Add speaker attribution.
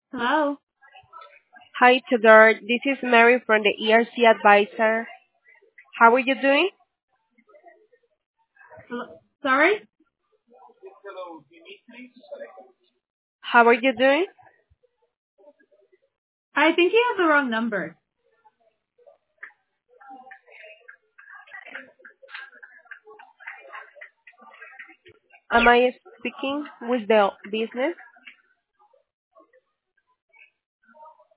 Speaker 1: Hello.
Speaker 2: Hi, Tudor. This is Mary from the ERC Advisor. How are you doing?
Speaker 1: Sorry?
Speaker 2: How are you doing?
Speaker 1: I think you have the wrong number.
Speaker 2: Am I speaking with the business?